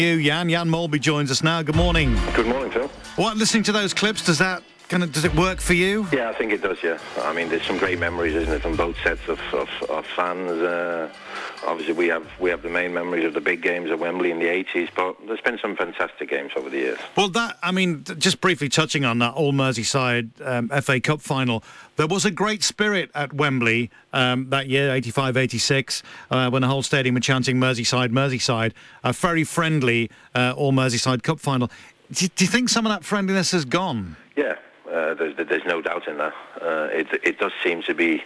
Jan Molby joins us now. Good morning. Good morning, Phil. What, listening to those clips, does it work for you? Yeah, I think it does, yeah. I mean, there's some great memories, isn't it, from both sets of fans. Obviously, we have the main memories of the big games at Wembley in the 80s, but there's been some fantastic games over the years. Well, just briefly touching on that All Merseyside FA Cup final, there was a great spirit at Wembley that year, 85-86, when the whole stadium were chanting Merseyside, Merseyside, a very friendly All Merseyside Cup final. Do you think some of that friendliness has gone? Yeah, there's no doubt in that. It does seem to be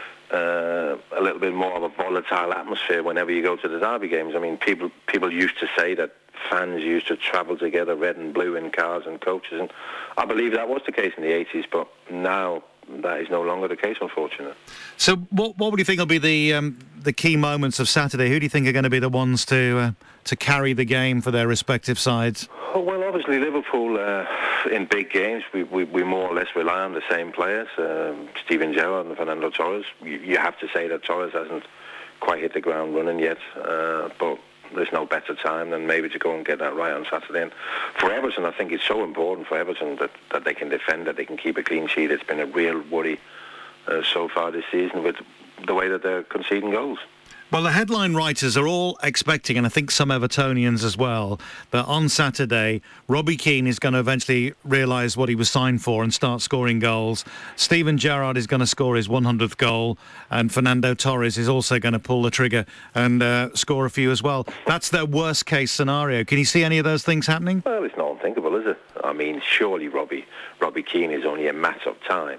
a little bit more of a volatile atmosphere whenever you go to the derby games. I mean, people used to say that fans used to travel together, red and blue, in cars and coaches, and I believe that was the case in the 80s, but now that is no longer the case, unfortunately. So what would you think will be the key moments of Saturday? Who do you think are going to be the ones to carry the game for their respective sides? Oh, well, obviously Liverpool, in big games, we more or less rely on the same players, Steven Gerrard and Fernando Torres. You have to say that Torres hasn't quite hit the ground running yet, but there's no better time than maybe to go and get that right on Saturday. And for Everton, I think it's so important for Everton that they can defend, that they can keep a clean sheet. It's been a real worry so far this season with the way that they're conceding goals. Well, the headline writers are all expecting, and I think some Evertonians as well, that on Saturday, Robbie Keane is going to eventually realise what he was signed for and start scoring goals. Steven Gerrard is going to score his 100th goal, and Fernando Torres is also going to pull the trigger and score a few as well. That's their worst-case scenario. Can you see any of those things happening? Well, it's not unthinkable, is it? I mean, surely Robbie Keane is only a matter of time.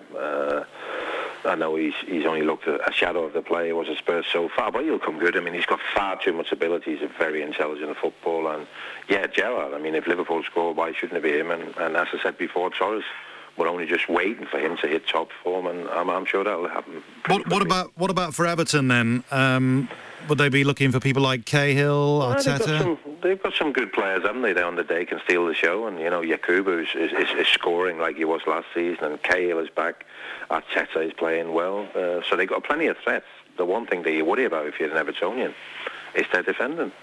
I know he's only looked at a shadow of the player he was at Spurs so far, but he'll come good. I mean, he's got far too much ability. He's a very intelligent footballer. And, yeah, Gerrard, I mean, if Liverpool score, why shouldn't it be him? And as I said before, Torres, we're only just waiting for him to hit top form, and I'm sure that'll happen. What about for Everton, then? Would they be looking for people like Cahill, Arteta? They've got some good players, haven't they, down the day, can steal the show. And, you know, Yakubu is scoring like he was last season, and Cahill is back. Arteta is playing well. So they've got plenty of threats. The one thing that you worry about if you're an Evertonian is their defending.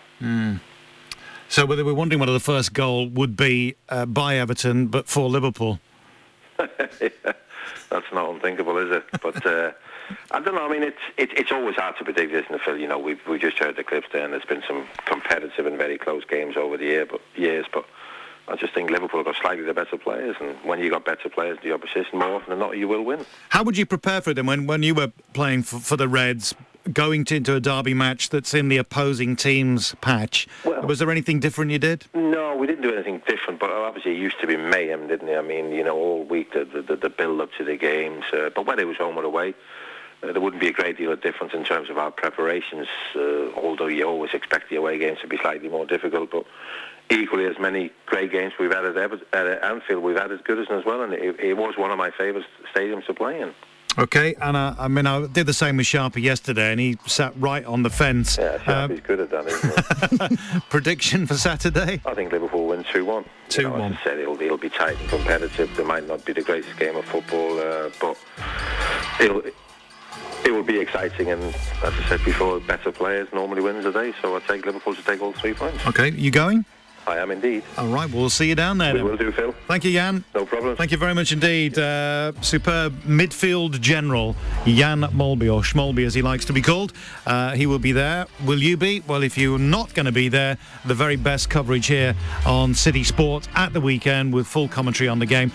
So we're wondering whether the first goal would be by Everton, but for Liverpool. Yeah, that's not unthinkable, is it? But I don't know. I mean, it's always hard to predict, isn't it, Phil? You know, we just heard the clips there, and there's been some competitive and very close games over the years. But I just think Liverpool have got slightly the better players, and when you got better players in the opposition, more often than not, you will win. How would you prepare for them when you were playing for the Reds, going into a derby match that's in the opposing team's patch? Well, was there anything different you did? No, we didn't do anything different, but obviously it used to be mayhem, didn't it? I mean, you know, all week the build-up to the games, but whether it was home or away, there wouldn't be a great deal of difference in terms of our preparations, although you always expect the away games to be slightly more difficult, but equally as many great games we've had at Anfield, we've had as good as well, and it was one of my favourite stadiums to play in. Okay, and I did the same with Sharpie yesterday, and he sat right on the fence. Yeah, Sharpie's good at that, isn't he? Prediction for Saturday? I think Liverpool win 2-1. 2-1. As I said, it'll be tight and competitive. There might not be the greatest game of football, but it will be exciting, and as I said before, better players normally wins the day, so I take Liverpool to take all 3 points. Okay, you going? I am indeed. All right, we'll see you down there. We will do, Phil. Thank you, Jan. No problem. Thank you very much indeed. Superb midfield general, Jan Molby, or Schmolby as he likes to be called. He will be there. Will you be? Well, if you're not going to be there, the very best coverage here on City Sport at the weekend with full commentary on the game.